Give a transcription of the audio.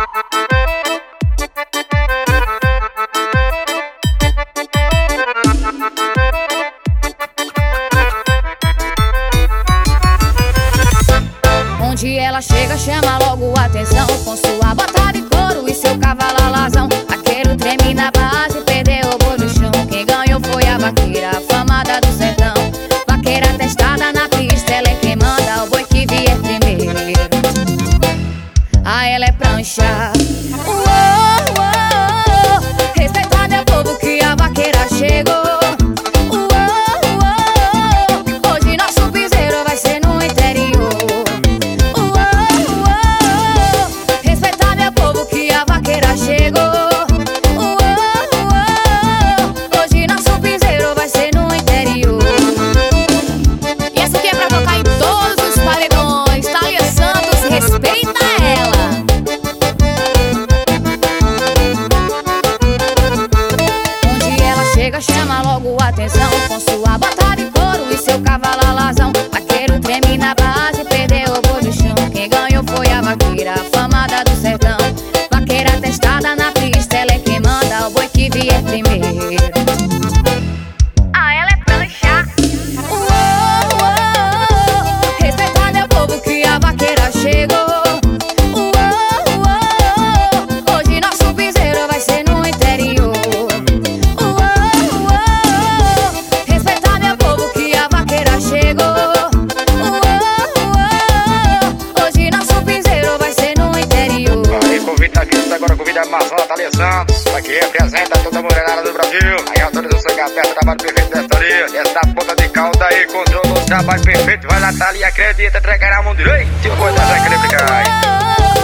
Onde ela chega, chama logo a atenção, com sua bota de couro e seu cavalo alazão. Vaqueiro treme na base, perdeu o boi no chão. Quem ganhou foi a vaqueira, afamada do sertão. Vaqueira testada na pista, ela é quem manda, o boi que vier primeiro. Ah, ela é prancha. Respeitar meu povo que a vaqueira chegou. Hoje nosso piseiro vai ser no interior. Respeitar meu povo que a vaqueira chegou. Hoje nosso piseiro vai ser no interior. E essa aqui é pra tocar em todos os paredões. Thalia Santos, respeita ela. Onde ela chega, chama logo a atenção, com sua bota de couro e seu cavalo alazão. Vaqueiro treme na base, perdeu o boi no chão. Quem ganhou foi a vaqueira, afamada do sertão. Vaqueira testada na pista, ela é quem manda, o boi que vier primeiro. Ah, ela é prancha. Respeitar meu povo que a vaqueira chegou. Hoje nosso piseiro vai ser no interior. Respeitar meu povo que a vaqueira chegou. Hoje nosso piseiro vai ser no interior. Aí convida aqui, agora convida a Amazônia, Thalia Santos. Aqui representa toda a mulherada do Brasil. Aí autoriza o sangue aberto, trabalho perfeito da história. Essa ponta de calda aí, controlou o trabalho perfeito. Vai lá, Thalia, acredita, entregará a mão direito. Tira o coisa dessa, acredita,